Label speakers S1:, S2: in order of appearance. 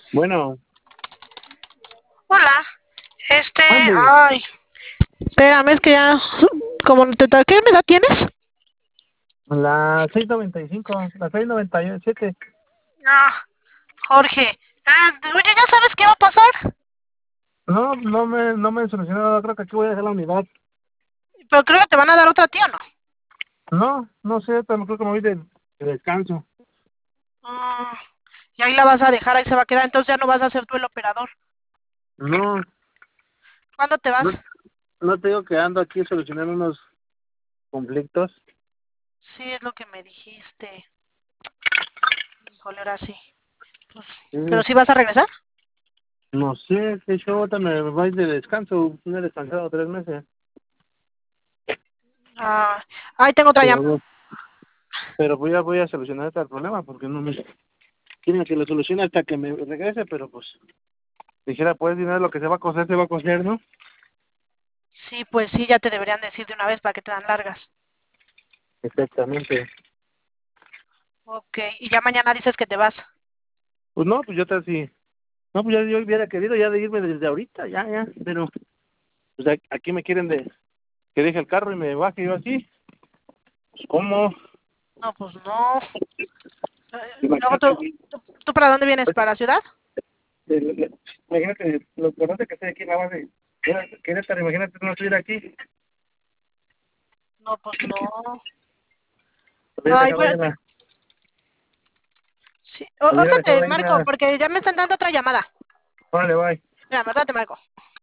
S1: Bueno,
S2: Hola,
S1: ande,
S2: ay, espérame, es que ya, como no te ¿qué edad tienes?
S1: la 6:95, la 6:97.
S2: Ah, Jorge, oye, ¿ya sabes qué va a pasar?
S1: No, no me he solucionado, creo que aquí voy a dejar la unidad.
S2: Pero creo que te van a dar otra tía, ¿no?
S1: No, no sé, pero creo que me voy de descanso.
S2: Ah, y ahí la vas a dejar, ahí se va a quedar, entonces ya no vas a ser tú el operador.
S1: No,
S2: ¿Cuándo te
S1: no,
S2: vas?
S1: no te digo que ando aquí solucionando unos conflictos.
S2: Sí, es lo que me dijiste. Híjole, ahora sí. Pues, ¿pero
S1: Sí,
S2: sí vas a regresar?
S1: no sé, que yo ahorita me voy de descanso, no he descansado 3 meses.
S2: Ah, ahí tengo otra llamada.
S1: Pero, pero voy a solucionar este problema porque no me quieren que lo solucione hasta que me regrese, pero pues dijera, pues dinero lo que se va a coser, ¿no?
S2: Sí, pues sí, ya te deberían decir de una vez para que te dan largas.
S1: Exactamente.
S2: Ok, y ya mañana dices que te vas.
S1: Pues no, pues yo te así. No, pues ya yo hubiera querido ya de irme desde ahorita, ya, pero pues aquí me quieren de que deje el carro y me baje yo así. Pues ¿cómo?
S2: No, pues no. Luego
S1: Imagínate,
S2: ¿tú para dónde vienes? ¿Para la ciudad?
S1: imagínate lo importante que estoy aquí en la base. Querétaro, imagínate no estuviera aquí.
S2: No, pues no.
S1: Hubiera
S2: Ay,
S1: dejado
S2: bueno,
S1: ya la,
S2: sí.
S1: hubiera
S2: Ahorita
S1: dejado
S2: te
S1: ahí
S2: marco,
S1: la,
S2: porque ya me están dando otra llamada.
S1: vale, bye.
S2: Mira, ahorita te marco.